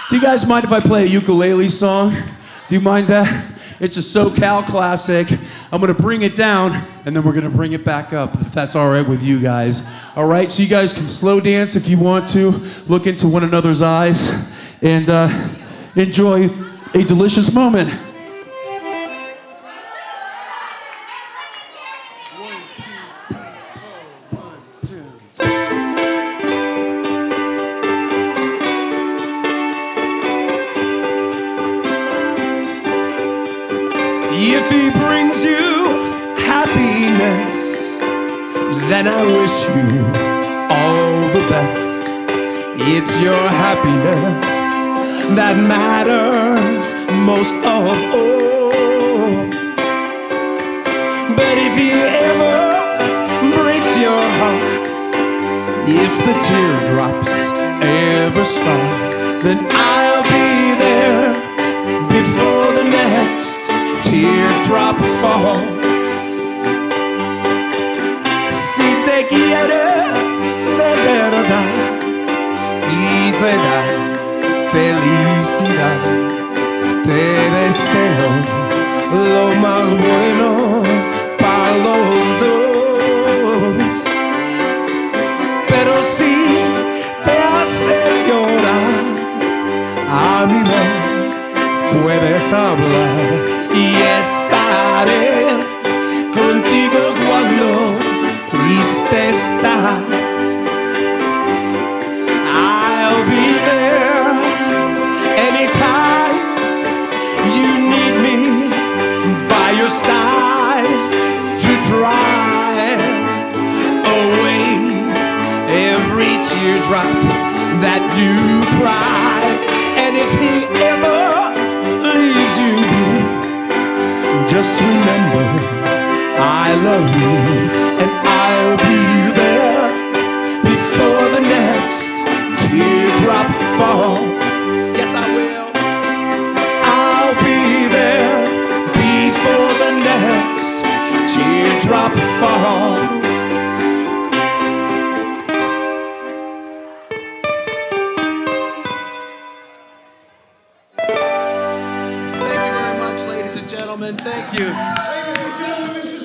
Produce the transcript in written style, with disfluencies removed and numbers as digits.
Do you guys mind if I play a ukulele song? Do you mind that? It's a SoCal classic. I'm gonna bring it down, and then we're gonna bring it back up, if that's all right with you guys. All right, so you guys can slow dance if you want to, look into one another's eyes, and enjoy a delicious moment. If he brings you happiness, then I wish you all the best. It's your happiness that matters most of all. But if he ever breaks your heart, if the teardrops ever start, then I'll be there before the next teardrop fall. Si te quiere de verdad y te da felicidad, te deseo lo más bueno para los dos. Pero si te hace llorar, a mí me puedes hablar y estaré contigo cuando triste estás. I'll be there anytime you need me, by your side to dry away every teardrop that you cry. And if he ever leaves you blue, just remember I love you, and I'll be there before the next teardrop falls. Yes, I will. I'll be there before the next teardrop falls. Thank you very much, ladies and gentlemen. Thank you.